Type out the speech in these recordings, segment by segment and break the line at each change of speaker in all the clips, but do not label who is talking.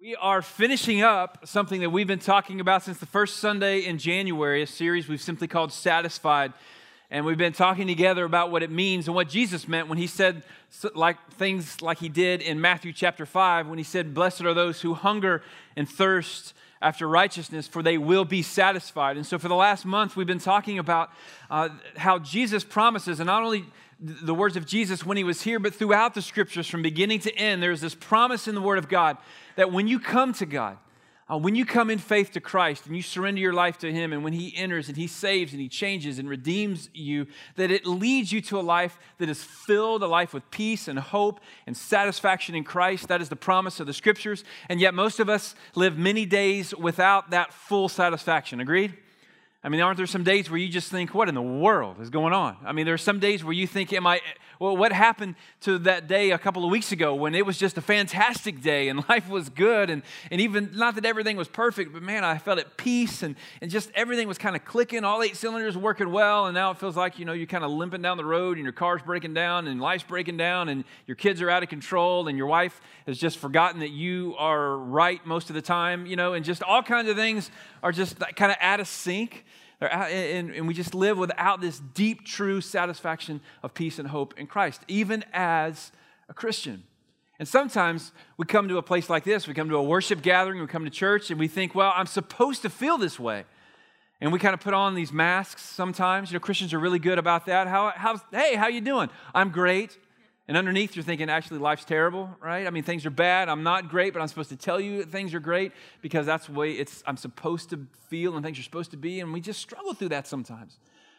We are finishing up something that we've been talking about since the first Sunday in January, a series we've simply called Satisfied. And we've been talking together about what it means and what Jesus meant when he said things like he did in Matthew chapter 5, when he said, "Blessed are those who hunger and thirst after righteousness, for they will be satisfied." And so for the last month, we've been talking about how Jesus promises, and not only the words of Jesus when he was here, but throughout the scriptures from beginning to end, there's this promise in the Word of God that when you come to God, when you come in faith to Christ and you surrender your life to Him, and when He enters and He saves and He changes and redeems you, that it leads you to a life that is filled, a life with peace and hope and satisfaction in Christ. That is the promise of the Scriptures. And yet most of us live many days without that full satisfaction. Agreed? I mean, aren't there some days where you just think, what in the world is going on? I mean, there are some days where you think, what happened to that day a couple of weeks ago when it was just a fantastic day and life was good and even, not that everything was perfect, but man, I felt at peace and just everything was kind of clicking, all 8 cylinders working well, and now it feels like, you're kind of limping down the road and your car's breaking down and life's breaking down and your kids are out of control and your wife has just forgotten that you are right most of the time, and just all kinds of things are just kind of out of sync. And we just live without this deep, true satisfaction of peace and hope in Christ, even as a Christian. And sometimes we come to a place like this, we come to a worship gathering, we come to church, and we think, well, I'm supposed to feel this way. And we kind of put on these masks sometimes. Christians are really good about that. Hey, how you doing? I'm great. And underneath, you're thinking, actually, life's terrible, right? I mean, things are bad. I'm not great, but I'm supposed to tell you that things are great because that's the way I'm supposed to feel and things are supposed to be. And we just struggle through that sometimes.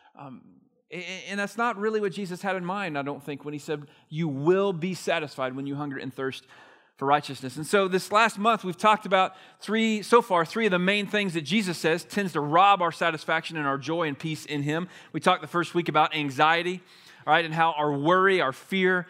And that's not really what Jesus had in mind, I don't think, when he said, you will be satisfied when you hunger and thirst for righteousness. And so this last month, we've talked about three of the main things that Jesus says tends to rob our satisfaction and our joy and peace in Him. We talked the first week about anxiety. Right, and how our worry, our fear,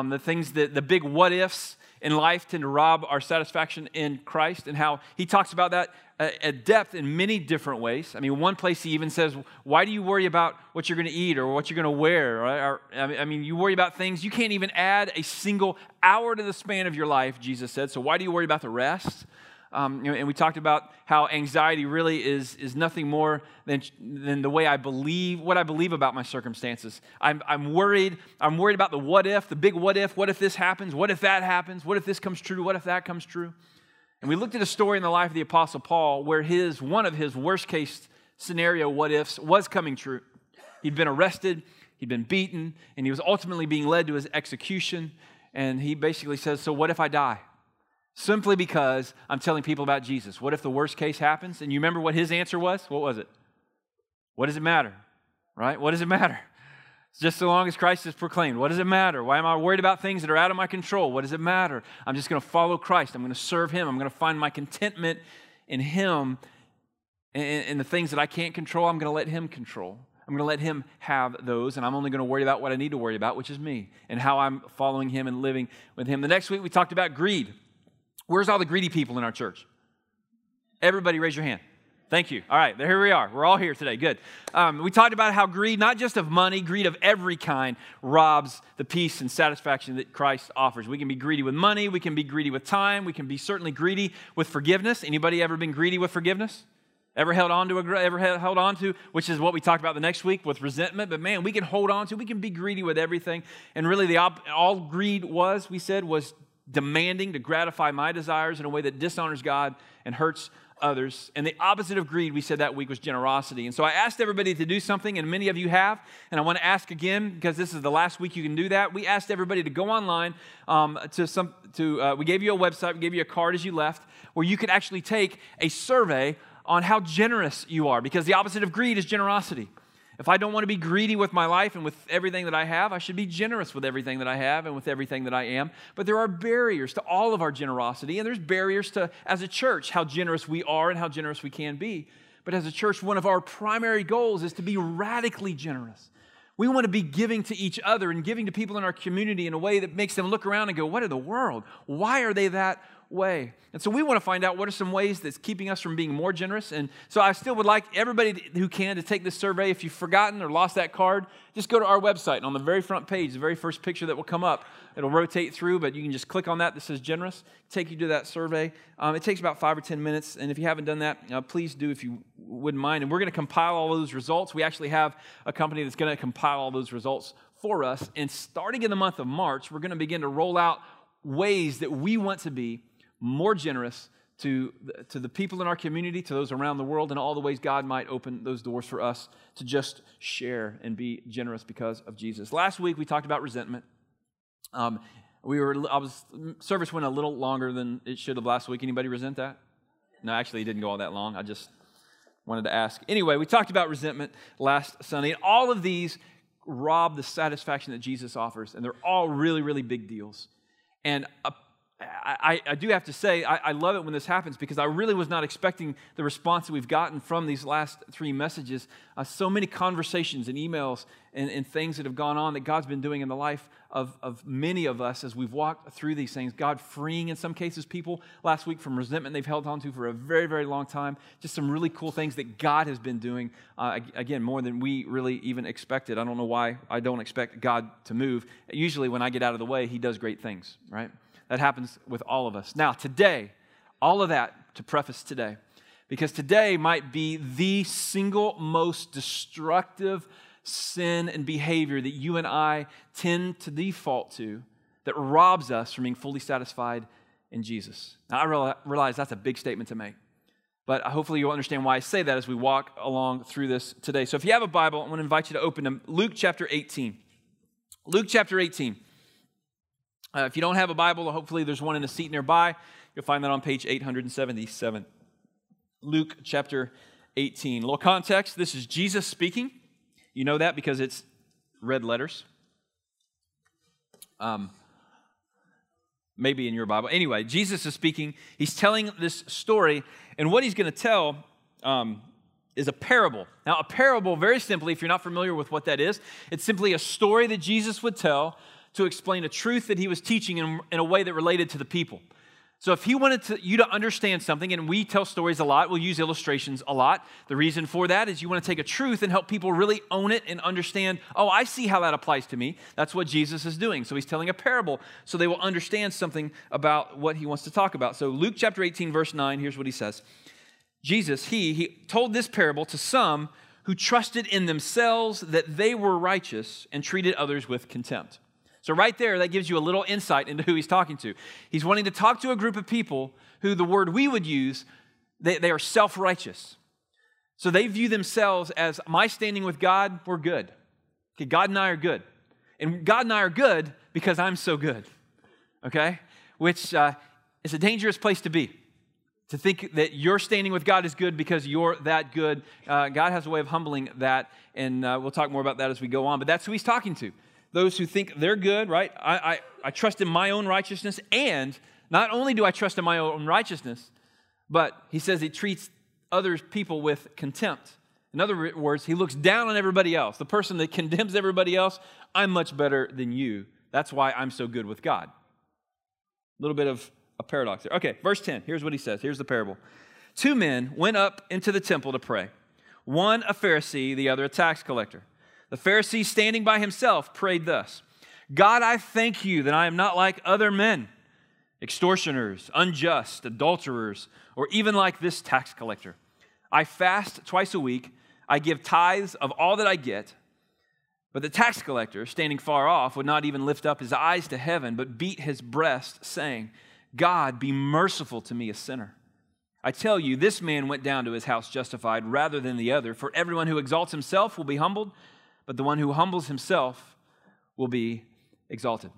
the big what-ifs in life tend to rob our satisfaction in Christ, and how he talks about that at depth in many different ways. I mean, one place he even says, why do you worry about what you're going to eat or what you're going to wear? Right? You worry about things. You can't even add a single hour to the span of your life, Jesus said, so why do you worry about the rest? And we talked about how anxiety really is nothing more than the way I believe, what I believe about my circumstances. I'm worried about the what if, the big what if this happens, what if that happens, what if this comes true, what if that comes true. And we looked at a story in the life of the Apostle Paul where one of his worst case scenario what ifs was coming true. He'd been arrested, he'd been beaten, and he was ultimately being led to his execution. And he basically says, so what if I die? Simply because I'm telling people about Jesus. What if the worst case happens? And you remember what his answer was? What was it? What does it matter? Right? What does it matter? It's just so long as Christ is proclaimed. What does it matter? Why am I worried about things that are out of my control? What does it matter? I'm just going to follow Christ. I'm going to serve Him. I'm going to find my contentment in Him. And the things that I can't control, I'm going to let Him control. I'm going to let Him have those, and I'm only going to worry about what I need to worry about, which is me, and how I'm following Him and living with Him. The next week, we talked about greed. Where's all the greedy people in our church? Everybody raise your hand. Thank you. All right, here we are. We're all here today. Good. We talked about how greed, not just of money, greed of every kind, robs the peace and satisfaction that Christ offers. We can be greedy with money. We can be greedy with time. We can be certainly greedy with forgiveness. Anybody ever been greedy with forgiveness? Ever held on to, which is what we talked about the next week with resentment. But man, we can hold on to, we can be greedy with everything. And really all greed was demanding to gratify my desires in a way that dishonors God and hurts others. And the opposite of greed, we said that week, was generosity. And so I asked everybody to do something, and many of you have. And I want to ask again, because this is the last week you can do that. We asked everybody to go online we gave you a website, we gave you a card as you left, where you could actually take a survey on how generous you are, because the opposite of greed is generosity. If I don't want to be greedy with my life and with everything that I have, I should be generous with everything that I have and with everything that I am. But there are barriers to all of our generosity, and there's barriers to, as a church, how generous we are and how generous we can be. But as a church, one of our primary goals is to be radically generous. We want to be giving to each other and giving to people in our community in a way that makes them look around and go, what in the world? Why are they that way. And so we want to find out what are some ways that's keeping us from being more generous. And so I still would like everybody who can to take this survey. If you've forgotten or lost that card, just go to our website. And on the very front page, the very first picture that will come up, it'll rotate through, but you can just click on that says generous, take you to that survey. It takes about 5 or 10 minutes. And if you haven't done that, please do if you wouldn't mind. And we're going to compile all those results. We actually have a company that's going to compile all those results for us. And starting in the month of March, we're going to begin to roll out ways that we want to be more generous to the people in our community, to those around the world, and all the ways God might open those doors for us to just share and be generous because of Jesus. Last week, we talked about resentment. Service went a little longer than it should have last week. Anybody resent that? No, actually, it didn't go all that long. I just wanted to ask. Anyway, we talked about resentment last Sunday, and all of these rob the satisfaction that Jesus offers, and they're all really, really big deals. And I do have to say, I love it when this happens because I really was not expecting the response that we've gotten from these last 3 messages. So many conversations and emails and things that have gone on that God's been doing in the life of many of us as we've walked through these things. God freeing, in some cases, people last week from resentment they've held on to for a very, very long time. Just some really cool things that God has been doing, again, more than we really even expected. I don't know why I don't expect God to move. Usually when I get out of the way, He does great things, right? That happens with all of us. Now, today, all of that to preface today, because today might be the single most destructive sin and behavior that you and I tend to default to that robs us from being fully satisfied in Jesus. Now, I realize that's a big statement to make, but hopefully you'll understand why I say that as we walk along through this today. So if you have a Bible, I want to invite you to open to Luke chapter 18. Luke chapter 18. If you don't have a Bible, hopefully there's one in a seat nearby. You'll find that on page 877. Luke chapter 18. A little context, this is Jesus speaking. You know that because it's red letters. Maybe in your Bible. Anyway, Jesus is speaking. He's telling this story, and what he's going to tell is a parable. Now, a parable, very simply, if you're not familiar with what that is, it's simply a story that Jesus would tell to explain a truth that he was teaching in a way that related to the people. So if he wanted you to understand something, and we tell stories a lot, we'll use illustrations a lot. The reason for that is you want to take a truth and help people really own it and understand, oh, I see how that applies to me. That's what Jesus is doing. So he's telling a parable so they will understand something about what he wants to talk about. So Luke chapter 18, verse 9, here's what he says. Jesus, he told this parable to some who trusted in themselves that they were righteous and treated others with contempt. So right there, that gives you a little insight into who he's talking to. He's wanting to talk to a group of people who the word we would use, they are self-righteous. So they view themselves as, my standing with God, we're good. Okay, God and I are good. And God and I are good because I'm so good. Okay? Which is a dangerous place to be. To think that your standing with God is good because you're that good. God has a way of humbling that, and we'll talk more about that as we go on. But that's who he's talking to. Those who think they're good, right? I trust in my own righteousness, and not only do I trust in my own righteousness, but he says he treats other people with contempt. In other words, he looks down on everybody else. The person that condemns everybody else, I'm much better than you. That's why I'm so good with God. A little bit of a paradox there. Okay, verse 10, here's what he says. Here's the parable. 2 men went up into the temple to pray. One a Pharisee, the other a tax collector. The Pharisee, standing by himself, prayed thus, God, I thank you that I am not like other men, extortioners, unjust, adulterers, or even like this tax collector. I fast twice a week. I give tithes of all that I get. But the tax collector, standing far off, would not even lift up his eyes to heaven, but beat his breast, saying, God, be merciful to me, a sinner. I tell you, this man went down to his house justified rather than the other. For everyone who exalts himself will be humbled, but the one who humbles himself will be exalted.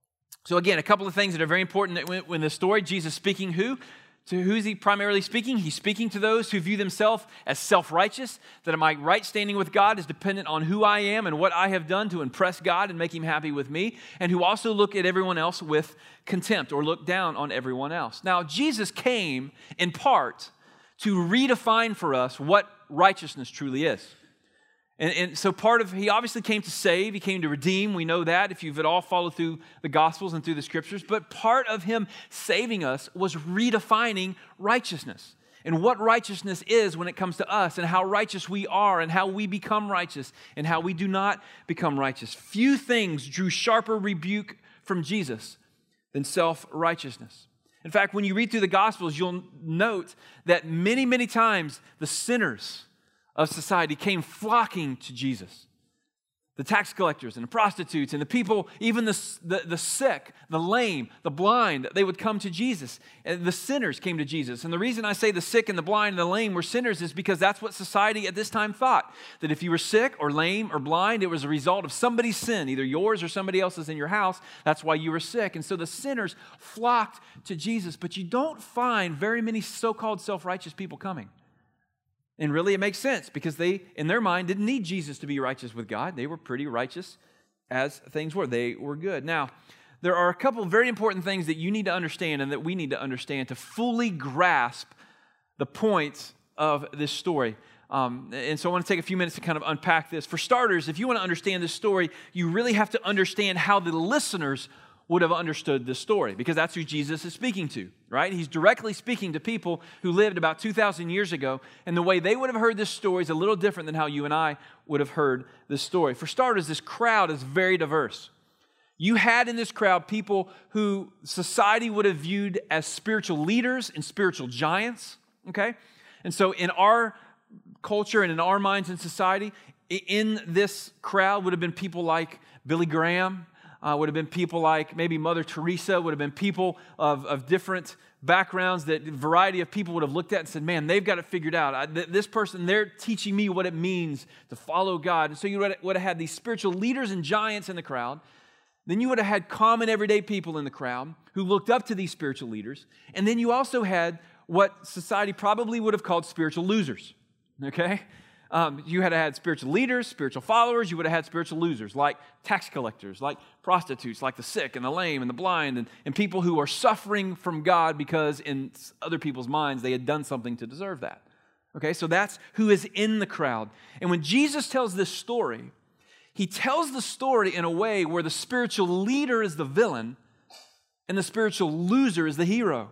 So again, a couple of things that are very important in this story. Jesus speaking to who is he primarily speaking? He's speaking to those who view themselves as self-righteous, that my right standing with God is dependent on who I am and what I have done to impress God and make him happy with me, and who also look at everyone else with contempt or look down on everyone else. Now, Jesus came in part to redefine for us what righteousness truly is. And so he obviously came to save, he came to redeem, we know that if you've at all followed through the Gospels and through the Scriptures, but part of him saving us was redefining righteousness and what righteousness is when it comes to us and how righteous we are and how we become righteous and how we do not become righteous. Few things drew sharper rebuke from Jesus than self-righteousness. In fact, when you read through the Gospels, you'll note that many, many times the sinners of society came flocking to Jesus. The tax collectors and the prostitutes and the people, even the sick, the lame, the blind, they would come to Jesus. And the sinners came to Jesus. And the reason I say the sick and the blind and the lame were sinners is because that's what society at this time thought. That if you were sick or lame or blind, it was a result of somebody's sin, either yours or somebody else's in your house. That's why you were sick. And so the sinners flocked to Jesus. But you don't find very many so-called self-righteous people coming. And really it makes sense because they, in their mind, didn't need Jesus to be righteous with God. They were pretty righteous as things were. They were good. Now, there are a couple of very important things that you need to understand and that we need to understand to fully grasp the points of this story. And so I want to take a few minutes to kind of unpack this. For starters, if you want to understand this story, you really have to understand how the listeners would have understood this story, because that's who Jesus is speaking to, right? He's directly speaking to people who lived about 2,000 years ago, and the way they would have heard this story is a little different than how you and I would have heard this story. For starters, this crowd is very diverse. You had in this crowd people who society would have viewed as spiritual leaders and spiritual giants, okay? And so in our culture and in our minds in society, in this crowd would have been people like Billy Graham, would have been people like maybe Mother Teresa, would have been people of different backgrounds that a variety of people would have looked at and said, man, they've got it figured out. This person, they're teaching me what it means to follow God. And so you would have had these spiritual leaders and giants in the crowd. Then you would have had common everyday people in the crowd who looked up to these spiritual leaders. And then you also had what society probably would have called spiritual losers, okay? You had spiritual leaders, spiritual followers. You would have had spiritual losers like tax collectors, like prostitutes, like the sick and the lame and the blind, and people who are suffering from God because in other people's minds they had done something to deserve that. Okay, so that's who is in the crowd. And when Jesus tells this story, he tells the story in a way where the spiritual leader is the villain and the spiritual loser is the hero.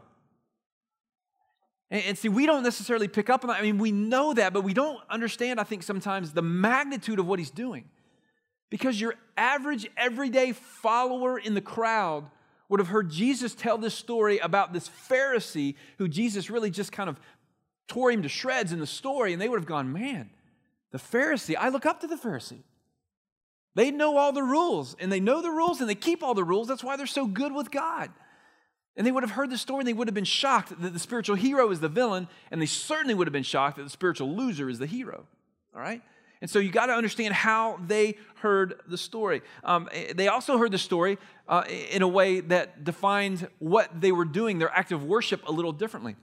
And see, we don't necessarily pick up on that. I mean, we know that, but we don't understand, I think, sometimes the magnitude of what he's doing. Because your average, everyday follower in the crowd would have heard Jesus tell this story about this Pharisee who Jesus really just kind of tore him to shreds in the story, and they would have gone, man, the Pharisee, I look up to the Pharisee. They know all the rules, and they know the rules, and they keep all the rules. That's why they're so good with God. And they would have heard the story and they would have been shocked that the spiritual hero is the villain, and they certainly would have been shocked that the spiritual loser is the hero, all right? And so you got to understand how they heard the story. They also heard the story in a way that defined what they were doing, their act of worship, a little differently.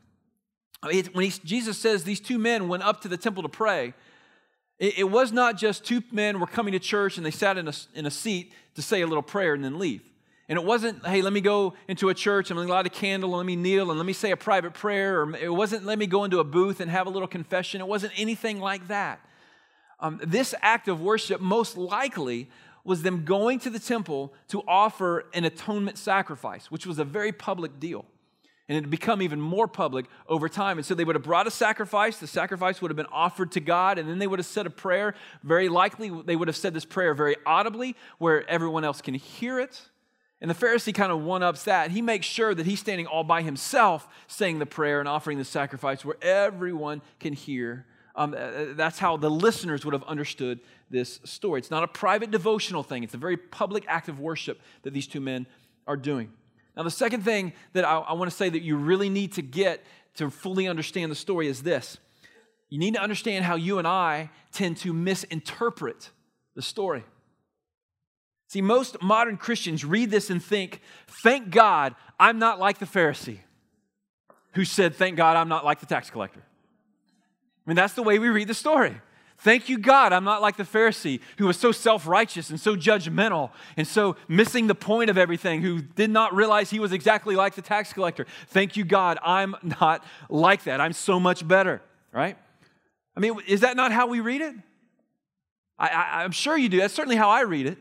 When Jesus says these two men went up to the temple to pray, it was not just two men were coming to church and they sat in a seat to say a little prayer and then leave. And it wasn't, hey, let me go into a church and let me light a candle and let me kneel and let me say a private prayer. Or it wasn't, let me go into a booth and have a little confession. It wasn't anything like that. This act of worship most likely was them going to the temple to offer an atonement sacrifice, which was a very public deal. And it had become even more public over time. And so they would have brought a sacrifice. The sacrifice would have been offered to God. And then they would have said a prayer. Very likely, they would have said this prayer very audibly where everyone else can hear it. And the Pharisee kind of one-ups that. He makes sure that he's standing all by himself saying the prayer and offering the sacrifice where everyone can hear. That's how the listeners would have understood this story. It's not a private devotional thing. It's a very public act of worship that these two men are doing. Now, the second thing that I want to say that you really need to get to fully understand the story is this. You need to understand how you and I tend to misinterpret the story. See, most modern Christians read this and think, thank God I'm not like the Pharisee who said, thank God I'm not like the tax collector. I mean, that's the way we read the story. Thank you, God, I'm not like the Pharisee who was so self-righteous and so judgmental and so missing the point of everything, who did not realize he was exactly like the tax collector. Thank you, God, I'm not like that. I'm so much better, right? I mean, is that not how we read it? I'm sure you do. That's certainly how I read it.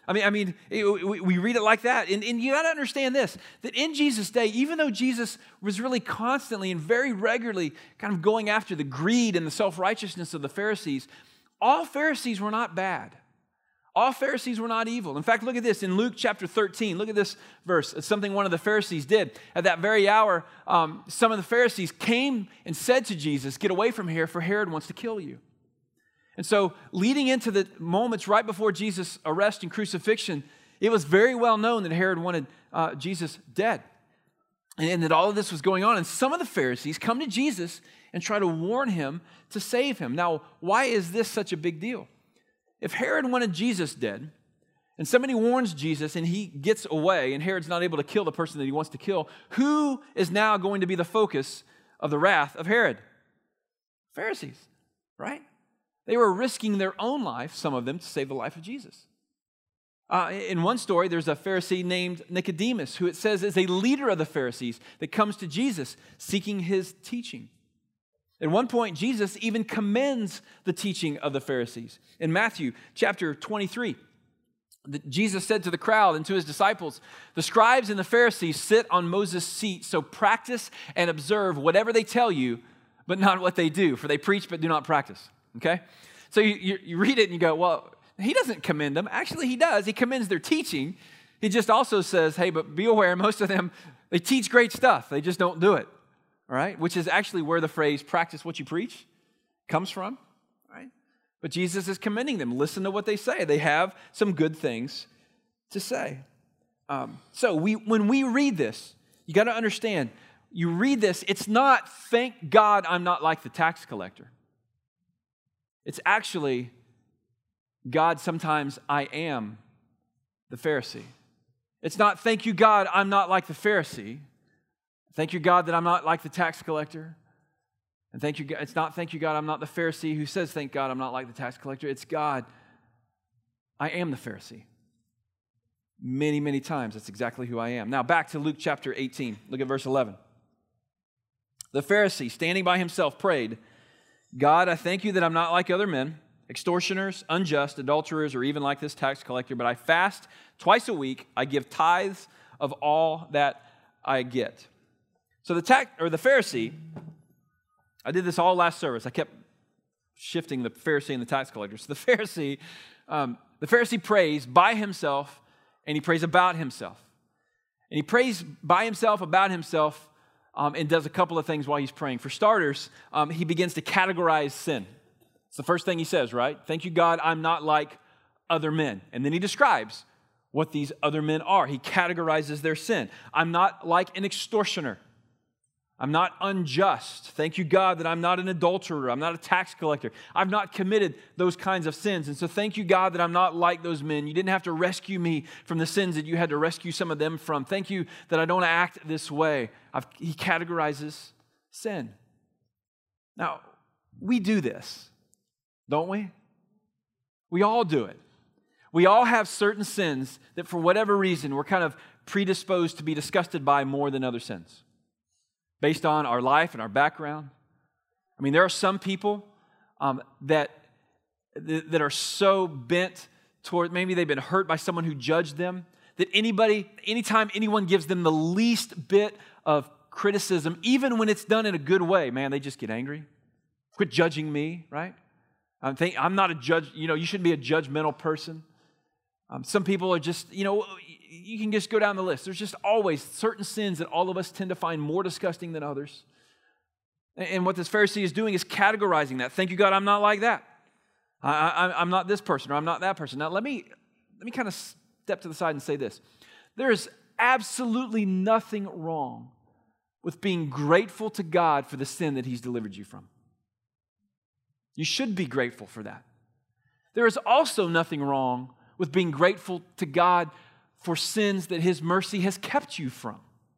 We read it like that. And you got to understand this, that in Jesus' day, even though Jesus was really constantly and very regularly kind of going after the greed and the self-righteousness of the Pharisees, all Pharisees were not bad. All Pharisees were not evil. In fact, look at this in Luke chapter 13. Look at this verse. It's something one of the Pharisees did. At that very hour, some of the Pharisees came and said to Jesus, "Get away from here, for Herod wants to kill you." And so leading into the moments right before Jesus' arrest and crucifixion, it was very well known that Herod wanted Jesus dead. And that all of this was going on. And some of the Pharisees come to Jesus and try to warn him to save him. Now, why is this such a big deal? If Herod wanted Jesus dead, and somebody warns Jesus and he gets away, and Herod's not able to kill the person that he wants to kill, who is now going to be the focus of the wrath of Herod? Pharisees, right? They were risking their own life, some of them, to save the life of Jesus. In one story, there's a Pharisee named Nicodemus, who it says is a leader of the Pharisees that comes to Jesus seeking his teaching. At one point, Jesus even commends the teaching of the Pharisees. In Matthew chapter 23, Jesus said to the crowd and to his disciples, "The scribes and the Pharisees sit on Moses' seat, so practice and observe whatever they tell you, but not what they do, for they preach but do not practice." Okay? So you read it and you go, well, he doesn't commend them. Actually, he does. He commends their teaching. He just also says, hey, but be aware, most of them, they teach great stuff. They just don't do it. All right? Which is actually where the phrase practice what you preach comes from. Right? But Jesus is commending them. Listen to what they say. They have some good things to say. When we read this, you got to understand, you read this, it's not, thank God I'm not like the tax collector. It's actually, God, sometimes I am the Pharisee. It's not, thank you, God, I'm not like the Pharisee. Thank you, God, that I'm not like the tax collector. And thank you, it's not, thank you, God, I'm not the Pharisee who says, thank God, I'm not like the tax collector. It's, God, I am the Pharisee. Many, many times, that's exactly who I am. Now, back to Luke chapter 18. Look at verse 11. The Pharisee, standing by himself, prayed, "God, I thank you that I'm not like other men, extortioners, unjust, adulterers, or even like this tax collector, but I fast twice a week. I give tithes of all that I get." So the Pharisee, I did this all last service. I kept shifting the Pharisee and the tax collector. So the Pharisee prays by himself, and he prays about himself. And he prays by himself, about himself, and does a couple of things while he's praying. For starters, he begins to categorize sin. It's the first thing he says, right? Thank you, God, I'm not like other men. And then he describes what these other men are. He categorizes their sin. I'm not like an extortioner. I'm not unjust. Thank you, God, that I'm not an adulterer. I'm not a tax collector. I've not committed those kinds of sins. And so thank you, God, that I'm not like those men. You didn't have to rescue me from the sins that you had to rescue some of them from. Thank you that I don't act this way. He categorizes sin. Now, we do this, don't we? We all do it. We all have certain sins that for whatever reason we're kind of predisposed to be disgusted by more than other sins, based on our life and our background. I mean, there are some people that are so bent toward, maybe they've been hurt by someone who judged them, that anytime anyone gives them the least bit of criticism, even when it's done in a good way, man, they just get angry. Quit judging me, right? I'm not a judge. You shouldn't be a judgmental person. Some people are just, you can just go down the list. There's just always certain sins that all of us tend to find more disgusting than others. And what this Pharisee is doing is categorizing that. Thank you, God, I'm not like that. I'm not this person, or I'm not that person. Now, let me kind of step to the side and say this. There is absolutely nothing wrong with being grateful to God for the sin that He's delivered you from. You should be grateful for that. There is also nothing wrong with being grateful to God for sins that His mercy has kept you from.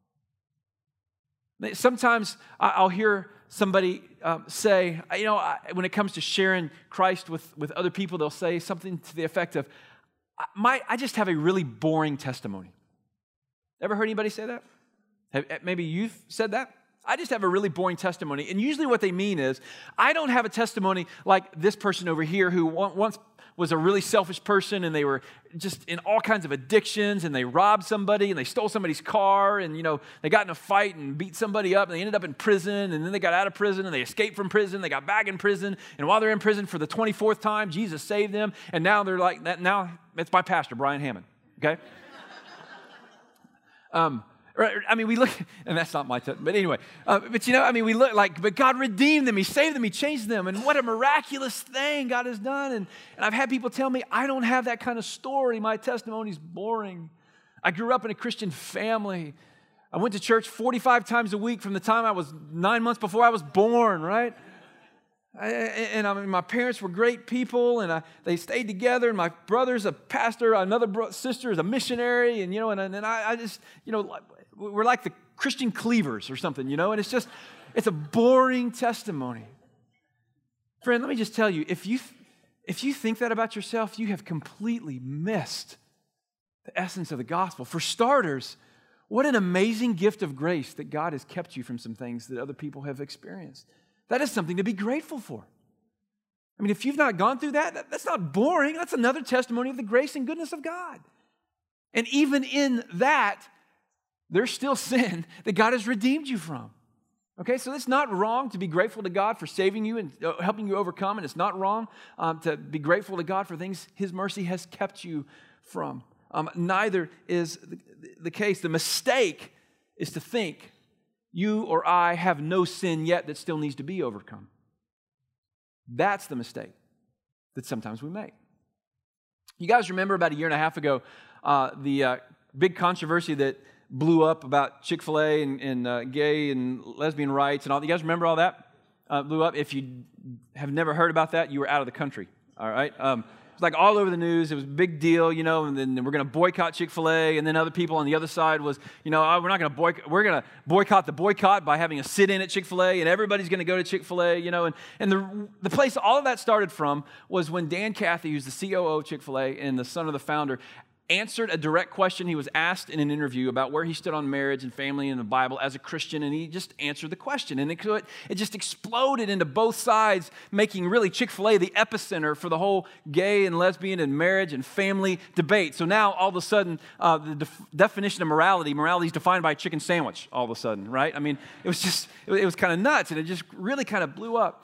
Sometimes I'll hear somebody say, when it comes to sharing Christ with other people, they'll say something to the effect of, I just have a really boring testimony. Ever heard anybody say that? Maybe you've said that? I just have a really boring testimony. And usually what they mean is, I don't have a testimony like this person over here who once was a really selfish person and they were just in all kinds of addictions and they robbed somebody and they stole somebody's car and, they got in a fight and beat somebody up and they ended up in prison and then they got out of prison and they escaped from prison. They got back in prison and while they're in prison for the 24th time, Jesus saved them. And now they're like, now it's my pastor, Brian Hammond, okay? We look, and that's not my but anyway, we look like, but God redeemed them, He saved them, He changed them, and what a miraculous thing God has done. And I've had people tell me, I don't have that kind of story. My testimony's boring. I grew up in a Christian family. I went to church 45 times a week from the time I was 9 months before I was born, right? My parents were great people, and they stayed together, and my brother's a pastor, another sister is a missionary, and I just, we're like the Christian Cleavers or something, and it's a boring testimony. Friend, let me just tell you, if you think that about yourself, you have completely missed the essence of the gospel. For starters, what an amazing gift of grace that God has kept you from some things that other people have experienced. That is something to be grateful for. If you've not gone through that, that's not boring. That's another testimony of the grace and goodness of God. And even in that, there's still sin that God has redeemed you from. Okay, so it's not wrong to be grateful to God for saving you and helping you overcome, and it's not wrong to be grateful to God for things His mercy has kept you from. Neither is the case. The mistake is to think you or I have no sin yet that still needs to be overcome. That's the mistake that sometimes we make. You guys remember about a year and a half ago, the big controversy that blew up about Chick-fil-A and gay and lesbian rights and all. You guys remember all that? Blew up. If you have never heard about that, you were out of the country. All right. It's like all over the news. It was a big deal, and then we're going to boycott Chick-fil-A. And then other people on the other side was, we're not going to boycott. We're going to boycott the boycott by having a sit-in at Chick-fil-A, and everybody's going to go to Chick-fil-A, And the place all of that started from was when Dan Cathy, who's the COO of Chick-fil-A and the son of the founder, answered a direct question he was asked in an interview about where he stood on marriage and family in the Bible as a Christian, and he just answered the question. And it just exploded into both sides, making really Chick-fil-A the epicenter for the whole gay and lesbian and marriage and family debate. So now, all of a sudden, the definition of morality is defined by a chicken sandwich, all of a sudden, right? It was kind of nuts, and it just really kind of blew up.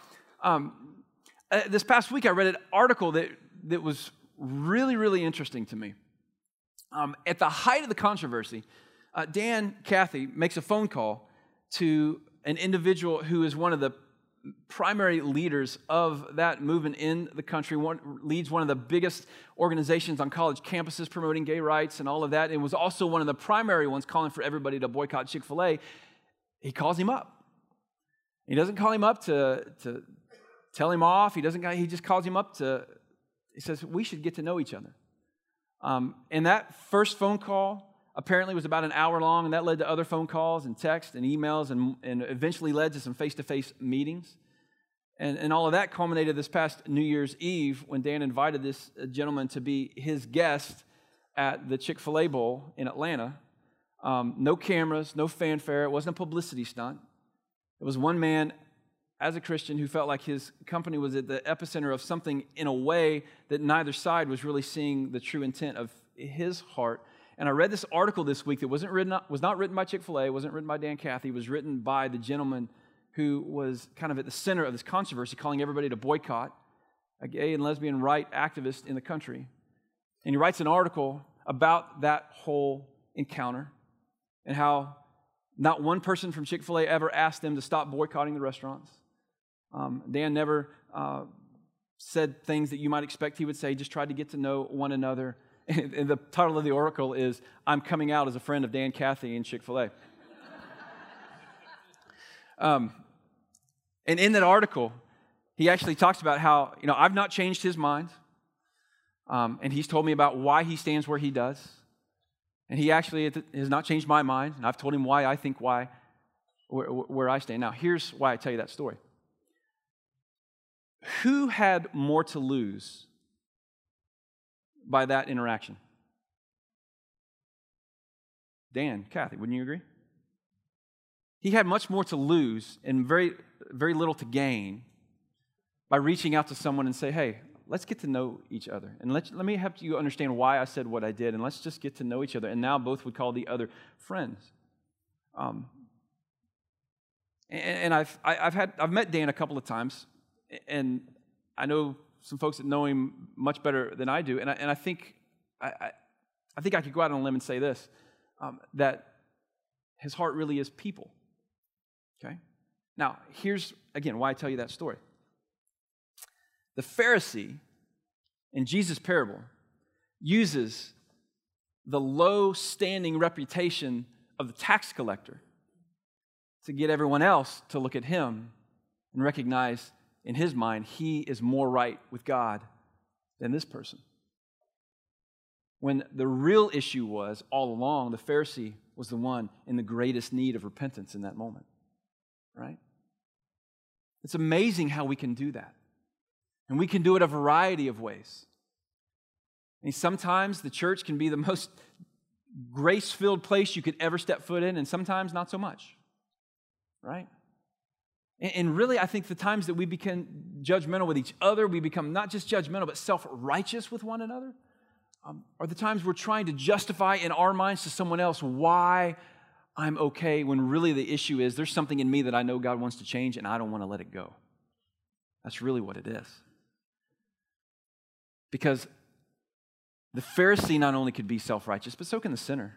This past week, I read an article that was really, really interesting to me. At the height of the controversy, Dan Cathy makes a phone call to an individual who is one of the primary leaders of that movement in the country, leads one of the biggest organizations on college campuses promoting gay rights and all of that, and was also one of the primary ones calling for everybody to boycott Chick-fil-A. He calls him up. He doesn't call him up to tell him off. He just calls him up he says, we should get to know each other. And that first phone call apparently was about an hour long, and that led to other phone calls and texts and emails and eventually led to some face-to-face meetings. And all of that culminated this past New Year's Eve when Dan invited this gentleman to be his guest at the Chick-fil-A Bowl in Atlanta. No cameras, no fanfare. It wasn't a publicity stunt. It was one man as a Christian who felt like his company was at the epicenter of something in a way that neither side was really seeing the true intent of his heart. And I read this article this week that was not written by Chick-fil-A, wasn't written by Dan Cathy, it was written by the gentleman who was kind of at the center of this controversy, calling everybody to boycott, a gay and lesbian right activist in the country. And he writes an article about that whole encounter and how not one person from Chick-fil-A ever asked them to stop boycotting the restaurants. Dan never said things that you might expect he would say, just tried to get to know one another. And the title of the article is, I'm coming out as a friend of Dan Cathy and Chick-fil-A. And in that article, he actually talks about how, I've not changed his mind. And he's told me about why he stands where he does. And he actually has not changed my mind. And I've told him why I think where I stand. Now, here's why I tell you that story. Who had more to lose by that interaction? Dan Cathy, wouldn't you agree? he had much more to lose and very, very little to gain by reaching out to someone and say, hey, let's get to know each other. And let me help you understand why I said what I did, and let's just get to know each other. And now both would call the other friends. And I've met Dan a couple of times, and I know some folks that know him much better than I do. And I think I could go out on a limb and say this, that his heart really is people. Okay? Now, here's, again, why I tell you that story. The Pharisee in Jesus' parable uses the low-standing reputation of the tax collector to get everyone else to look at him and recognize in his mind he is more right with God than this person. When the real issue was, all along, the Pharisee was the one in the greatest need of repentance in that moment. Right? It's amazing how we can do that. And we can do it a variety of ways. And sometimes the church can be the most grace-filled place you could ever step foot in, and sometimes not so much. Right? And really, I think the times that we become judgmental with each other, we become not just judgmental, but self-righteous with one another, are the times we're trying to justify in our minds to someone else why I'm okay, when really the issue is there's something in me that I know God wants to change and I don't want to let it go. That's really what it is. Because the Pharisee not only could be self-righteous, but so can the sinner.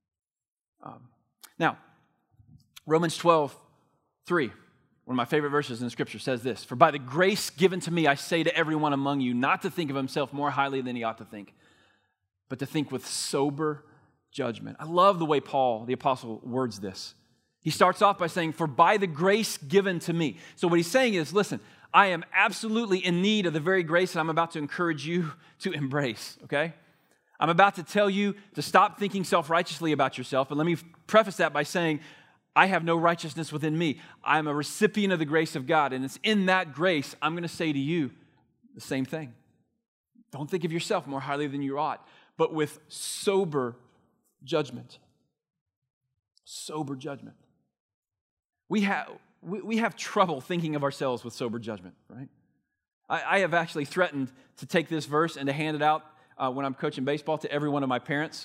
Now, Romans 12:3, one of my favorite verses in the Scripture, says this: "For by the grace given to me, I say to everyone among you, not to think of himself more highly than he ought to think, but to think with sober judgment." I love the way Paul, the apostle, words this. He starts off by saying, "For by the grace given to me." So what he's saying is, listen, I am absolutely in need of the very grace that I'm about to encourage you to embrace, okay? I'm about to tell you to stop thinking self-righteously about yourself, but let me preface that by saying, I have no righteousness within me. I'm a recipient of the grace of God, and it's in that grace I'm going to say to you the same thing. Don't think of yourself more highly than you ought, but with sober judgment. Sober judgment. We have trouble thinking of ourselves with sober judgment, right? I have actually threatened to take this verse and to hand it out when I'm coaching baseball to every one of my parents.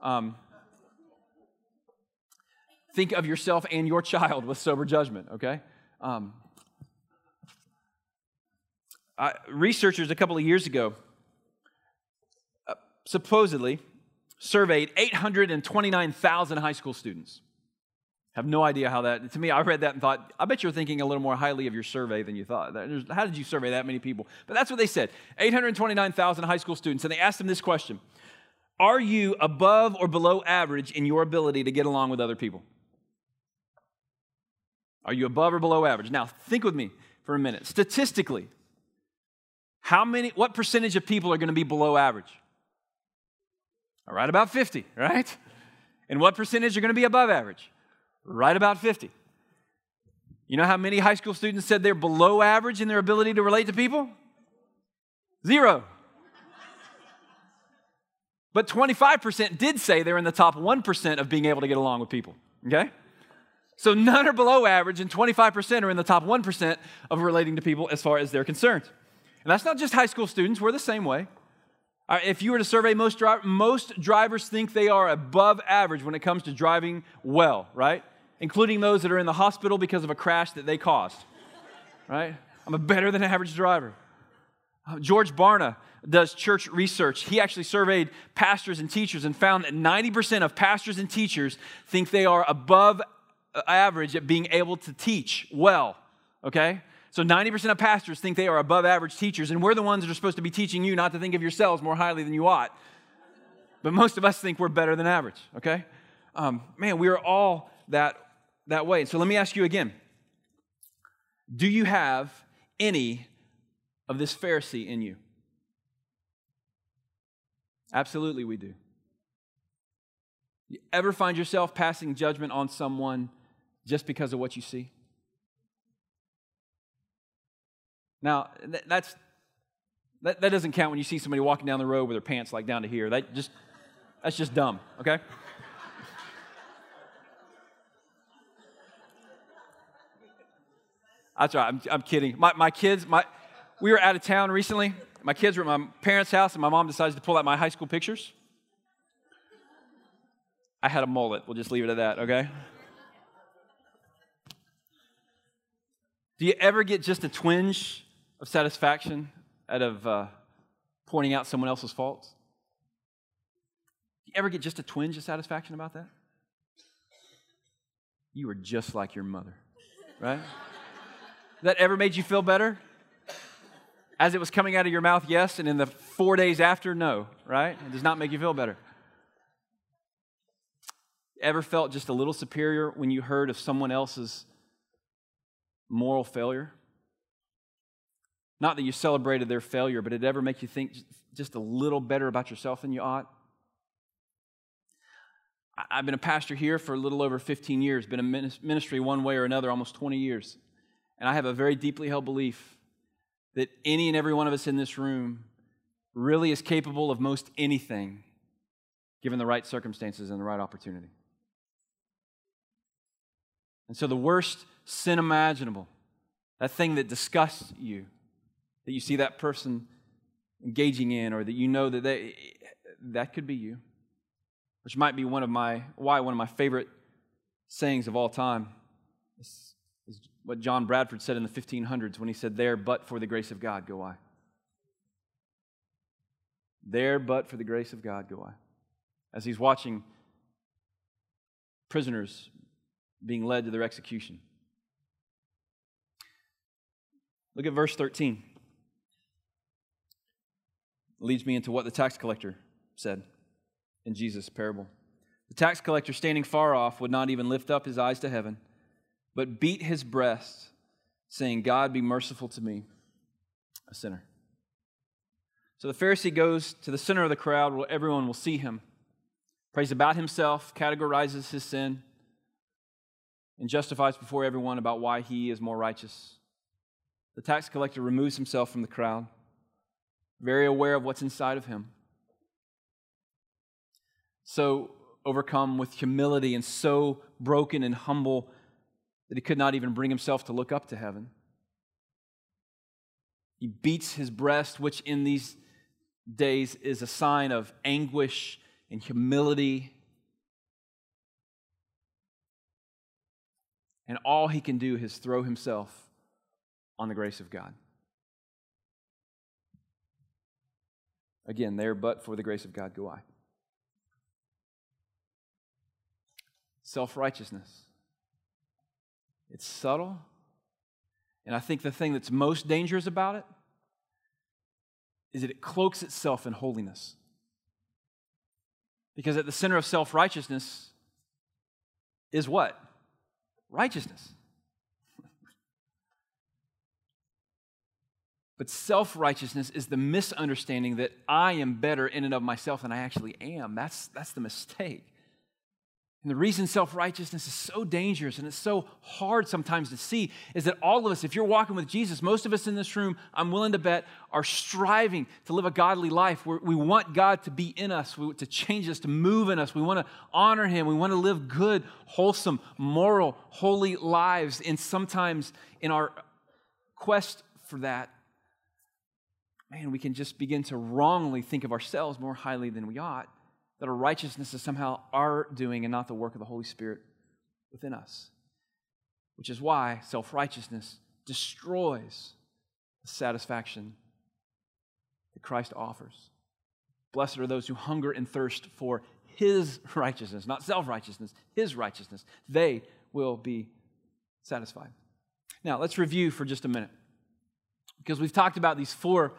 Think of yourself and your child with sober judgment, okay? Researchers a couple of years ago supposedly surveyed 829,000 high school students. Have no idea how that, to me, I read that and thought, I bet you're thinking a little more highly of your survey than you thought. How did you survey that many people? But that's what they said, 829,000 high school students, and they asked them this question: are you above or below average in your ability to get along with other people? Are you above or below average? Now, think with me for a minute. Statistically, what percentage of people are going to be below average? All right, about 50, right? And what percentage are going to be above average? Right about 50. You know how many high school students said they're below average in their ability to relate to people? 0. But 25% did say they're in the top 1% of being able to get along with people, okay? So none are below average, and 25% are in the top 1% of relating to people as far as they're concerned. And that's not just high school students. We're the same way. If you were to survey most drivers think they are above average when it comes to driving well, right? Including those that are in the hospital because of a crash that they caused, right? I'm a better than average driver. George Barna does church research. He actually surveyed pastors and teachers and found that 90% of pastors and teachers think they are above average at being able to teach well, okay? So 90% of pastors think they are above average teachers, and we're the ones that are supposed to be teaching you not to think of yourselves more highly than you ought. But most of us think we're better than average, okay? Man, we are all that way. So let me ask you again. Do you have any of this Pharisee in you? Absolutely we do. You ever find yourself passing judgment on someone just because of what you see? Now, that doesn't count when you see somebody walking down the road with their pants like down to here. That's just dumb, okay? That's right. I'm kidding. My kids, we were out of town recently. My kids were at my parents' house, and my mom decided to pull out my high school pictures. I had a mullet. We'll just leave it at that, okay? Do you ever get just a twinge of satisfaction out of pointing out someone else's faults? Do you ever get just a twinge of satisfaction about that? You were just like your mother, right? That ever made you feel better? As it was coming out of your mouth, yes, and in the 4 days after, no, right? It does not make you feel better. Ever felt just a little superior when you heard of someone else's moral failure? Not that you celebrated their failure, but did it ever make you think just a little better about yourself than you ought? I've been a pastor here for a little over 15 years, been in ministry one way or another almost 20 years. And I have a very deeply held belief that any and every one of us in this room really is capable of most anything given the right circumstances and the right opportunity. And so the worst sin imaginable, that thing that disgusts you, that you see that person engaging in, or that you know that could be you, which might be one of my favorite sayings of all time is what John Bradford said in the 1500s when he said, "There but for the grace of God go I." There but for the grace of God go I. As he's watching prisoners being led to their execution. Look at verse 13. It leads me into what the tax collector said in Jesus' parable. The tax collector, standing far off, would not even lift up his eyes to heaven, but beat his breast, saying, "God, be merciful to me, a sinner." So the Pharisee goes to the center of the crowd where everyone will see him, prays about himself, categorizes his sin, and justifies before everyone about why he is more righteous. The tax collector removes himself from the crowd, very aware of what's inside of him. So overcome with humility and so broken and humble that he could not even bring himself to look up to heaven. He beats his breast, which in these days is a sign of anguish and humility. And all he can do is throw himself on the grace of God. Again, there but for the grace of God go I. Self-righteousness. It's subtle. And I think the thing that's most dangerous about it is that it cloaks itself in holiness. Because at the center of self-righteousness is what? Righteousness. But self-righteousness is the misunderstanding that I am better in and of myself than I actually am. That's the mistake. And the reason self-righteousness is so dangerous and it's so hard sometimes to see is that all of us, if you're walking with Jesus, most of us in this room, I'm willing to bet, are striving to live a godly life where we want God to be in us, to change us, to move in us. We want to honor Him. We want to live good, wholesome, moral, holy lives. And sometimes in our quest for that, man, we can just begin to wrongly think of ourselves more highly than we ought. That our righteousness is somehow our doing and not the work of the Holy Spirit within us. Which is why self-righteousness destroys the satisfaction that Christ offers. Blessed are those who hunger and thirst for His righteousness, not self-righteousness, His righteousness. They will be satisfied. Now, let's review for just a minute. Because we've talked about these four,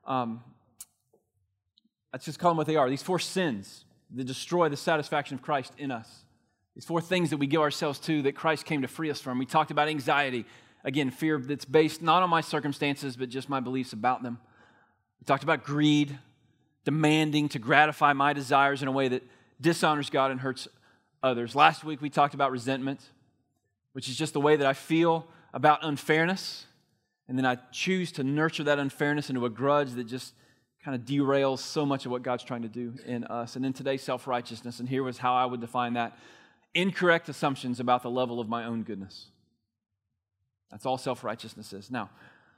let's just call them what they are, these four sins that destroy the satisfaction of Christ in us. These four things that we give ourselves to that Christ came to free us from. We talked about anxiety. Again, fear that's based not on my circumstances, but just my beliefs about them. We talked about greed, demanding to gratify my desires in a way that dishonors God and hurts others. Last week, we talked about resentment, which is just the way that I feel about unfairness. And then I choose to nurture that unfairness into a grudge that just kind of derails so much of what God's trying to do in us. And then today, self-righteousness. And here was how I would define that. Incorrect assumptions about the level of my own goodness. That's all self-righteousness is. Now,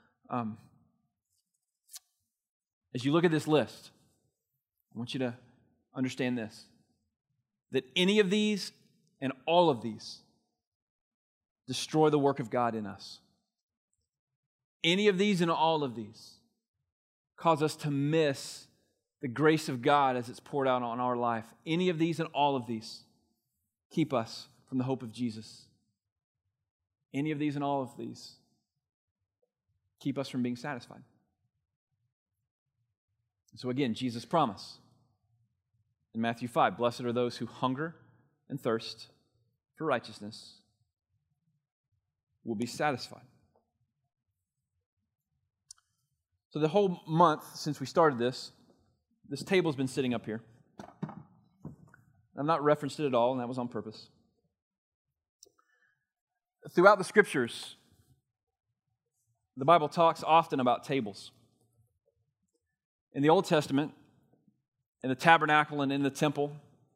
as you look at this list, I want you to understand this, that any of these and all of these destroy the work of God in us. Any of these and all of these cause us to miss the grace of God as it's poured out on our life. Any of these and all of these keep us from the hope of Jesus. Any of these and all of these keep us from being satisfied. So again, Jesus' promise in Matthew 5, blessed are those who hunger and thirst for righteousness, will be satisfied. So the whole month since we started this table's been sitting up here. I've not referenced it at all, and that was on purpose. Throughout the Scriptures, the Bible talks often about tables. In the Old Testament, in the tabernacle and in the temple,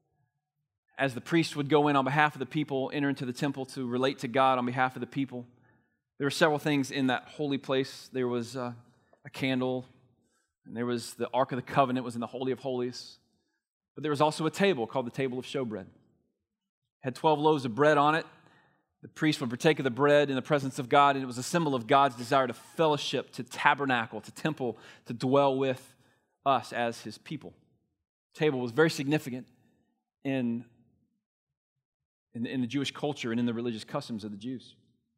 as the priest would go in on behalf of the people, enter into the temple to relate to God on behalf of the people, there were several things in that holy place. There was a candle, and there was the Ark of the Covenant was in the Holy of Holies. But there was also a table called the table of showbread. It had 12 loaves of bread on it. The priest would partake of the bread in the presence of God, and it was a symbol of God's desire to fellowship, to tabernacle, to temple, to dwell with us as His people. The table was very significant in the Jewish culture and in the religious customs of the Jews.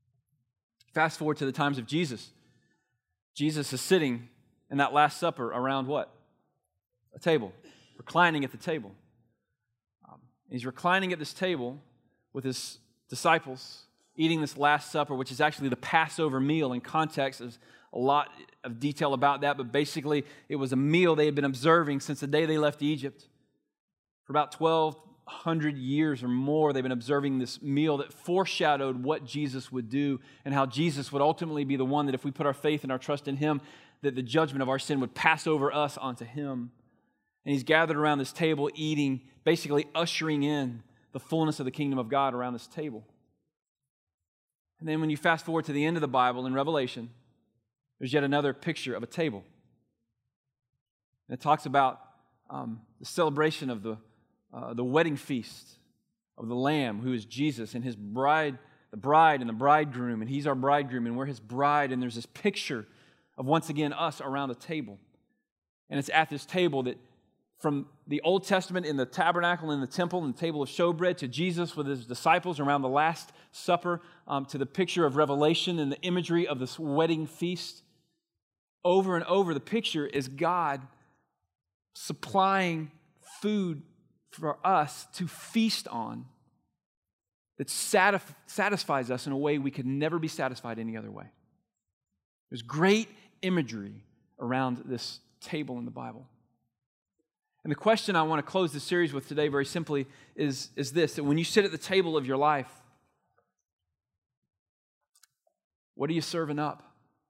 Fast forward to the times of Jesus. Jesus is sitting in that Last Supper around what? A table, reclining at the table. He's reclining at this table with His disciples, eating this Last Supper, which is actually the Passover meal. In context, there's a lot of detail about that, but basically it was a meal they had been observing since the day they left Egypt. For about 1,200 years or more, they've been observing this meal that foreshadowed what Jesus would do and how Jesus would ultimately be the one that if we put our faith and our trust in Him, that the judgment of our sin would pass over us onto Him. And He's gathered around this table eating, basically ushering in the fullness of the kingdom of God around this table. And then when you fast forward to the end of the Bible in Revelation, there's yet another picture of a table. And it talks about the celebration of the wedding feast of the Lamb, who is Jesus, and His bride, the bride and the bridegroom, and He's our bridegroom, and we're His bride, and there's this picture of, once again, us around the table. And it's at this table that, from the Old Testament in the tabernacle and the temple and the table of showbread, to Jesus with His disciples around the Last Supper, to the picture of Revelation and the imagery of this wedding feast, over and over, the picture is God supplying food for us to feast on that satisfies us in a way we could never be satisfied any other way. There's great imagery around this table in the Bible. And the question I want to close this series with today very simply is this, that when you sit at the table of your life, what are you serving up?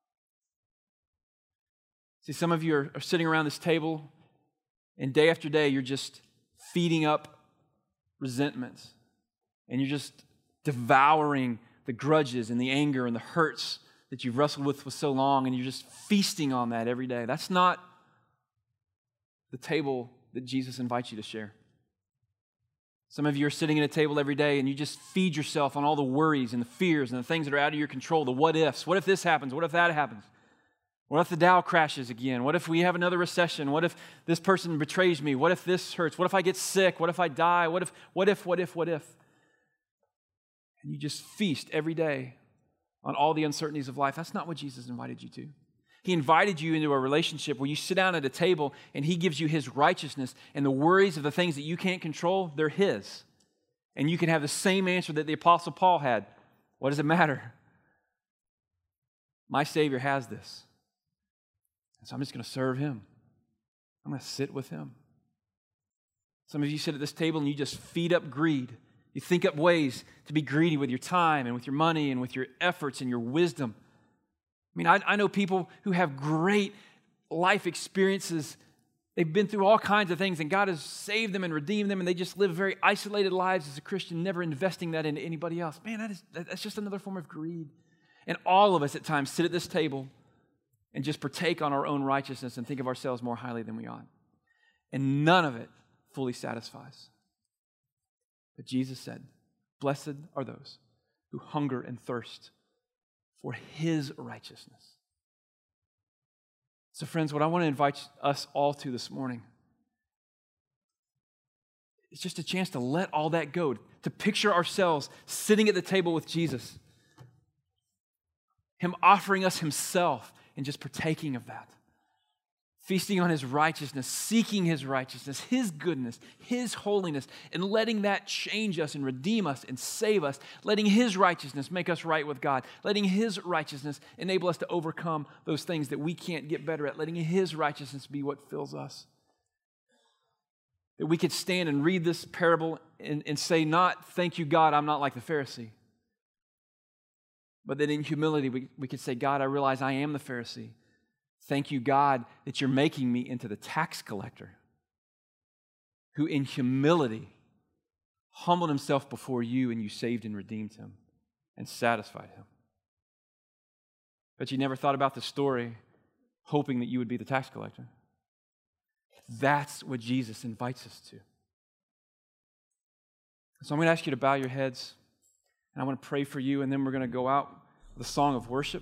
See, some of you are sitting around this table, and day after day, you're just feeding up resentment, and you're just devouring the grudges and the anger and the hurts that you've wrestled with for so long, and you're just feasting on that every day. That's not the table that Jesus invites you to share. Some of you are sitting at a table every day and you just feed yourself on all the worries and the fears and the things that are out of your control, the what ifs. What if this happens? What if that happens? What if the Dow crashes again? What if we have another recession? What if this person betrays me? What if this hurts? What if I get sick? What if I die? What if? And you just feast every day on all the uncertainties of life. That's not what Jesus invited you to. He invited you into a relationship where you sit down at a table and He gives you His righteousness, and the worries of the things that you can't control, they're His. And you can have the same answer that the Apostle Paul had. What does it matter? My Savior has this. So I'm just going to serve Him. I'm going to sit with Him. Some of you sit at this table and you just feed up greed. You think up ways to be greedy with your time and with your money and with your efforts and your wisdom. I mean, I know people who have great life experiences. They've been through all kinds of things, and God has saved them and redeemed them, and they just live very isolated lives as a Christian, never investing that into anybody else. Man, that's just another form of greed. And all of us at times sit at this table and just partake on our own righteousness and think of ourselves more highly than we ought. And none of it fully satisfies. But Jesus said, blessed are those who hunger and thirst for His righteousness. So friends, what I want to invite us all to this morning is just a chance to let all that go, to picture ourselves sitting at the table with Jesus, Him offering us Himself and just partaking of that. Feasting on His righteousness, seeking His righteousness, His goodness, His holiness, and letting that change us and redeem us and save us. Letting His righteousness make us right with God. Letting His righteousness enable us to overcome those things that we can't get better at. Letting His righteousness be what fills us. That we could stand and read this parable and say, not, thank you, God, I'm not like the Pharisee. But that in humility, we could say, God, I realize I am the Pharisee. Thank you, God, that you're making me into the tax collector who in humility humbled himself before you, and you saved and redeemed him and satisfied him. But you never thought about the story hoping that you would be the tax collector. That's what Jesus invites us to. So I'm going to ask you to bow your heads, and I want to pray for you, and then we're going to go out with a song of worship.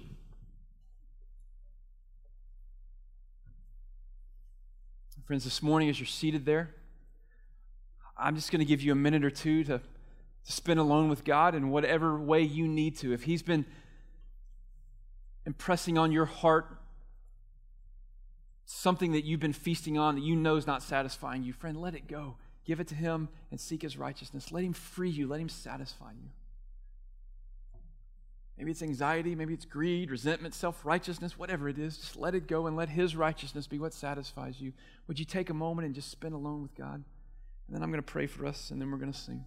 Friends, this morning as you're seated there, I'm just going to give you a minute or two to spend alone with God in whatever way you need to. If He's been impressing on your heart something that you've been feasting on that you know is not satisfying you, friend, let it go. Give it to Him and seek His righteousness. Let Him free you. Let Him satisfy you. Maybe it's anxiety, maybe it's greed, resentment, self-righteousness, whatever it is. Just let it go and let His righteousness be what satisfies you. Would you take a moment and just spend alone with God? And then I'm going to pray for us, and then we're going to sing.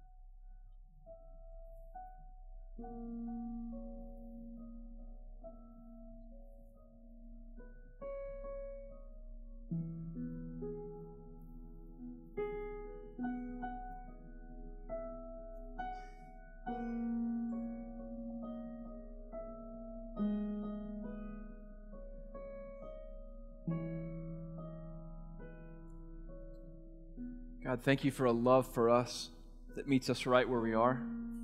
God, thank you for a love for us that meets us right where we are.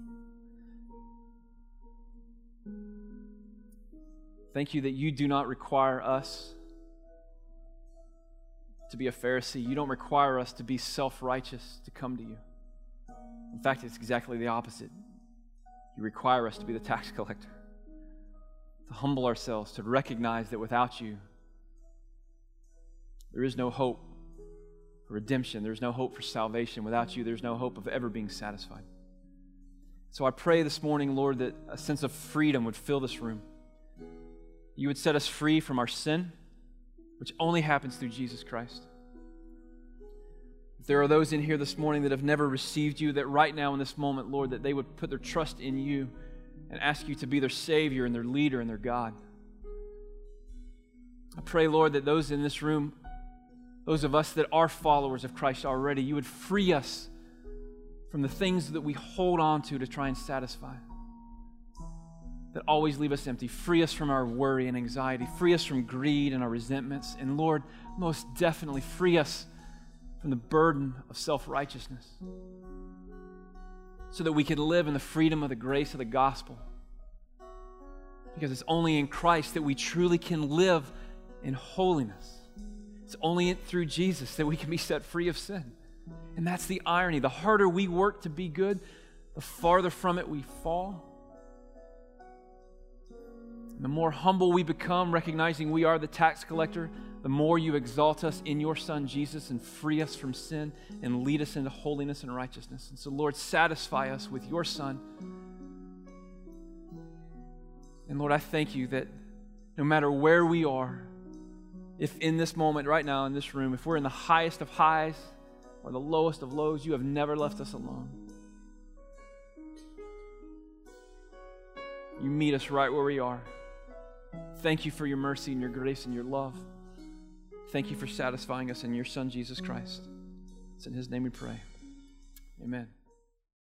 Thank you that you do not require us to be a Pharisee. You don't require us to be self-righteous to come to you. In fact, it's exactly the opposite. You require us to be the tax collector, to humble ourselves, to recognize that without you, there is no hope for redemption. There's no hope for salvation. Without you, there's no hope of ever being satisfied. So I pray this morning, Lord, that a sense of freedom would fill this room. You would set us free from our sin, which only happens through Jesus Christ. If there are those in here this morning that have never received you, that right now in this moment, Lord, that they would put their trust in you and ask you to be their Savior and their leader and their God. I pray, Lord, that those in this room, those of us that are followers of Christ already, you would free us from the things that we hold on to try and satisfy, that always leave us empty. Free us from our worry and anxiety. Free us from greed and our resentments. And Lord, most definitely free us from the burden of self-righteousness so that we can live in the freedom of the grace of the gospel. Because it's only in Christ that we truly can live in holiness. It's only through Jesus that we can be set free of sin. And that's the irony. The harder we work to be good, the farther from it we fall. And the more humble we become, recognizing we are the tax collector, the more you exalt us in your Son, Jesus, and free us from sin and lead us into holiness and righteousness. And so, Lord, satisfy us with your Son. And Lord, I thank you that no matter where we are, if in this moment right now in this room, if we're in the highest of highs or the lowest of lows, you have never left us alone. You meet us right where we are. Thank you for your mercy and your grace and your love. Thank you for satisfying us in your Son, Jesus Christ. It's in His name we pray. Amen.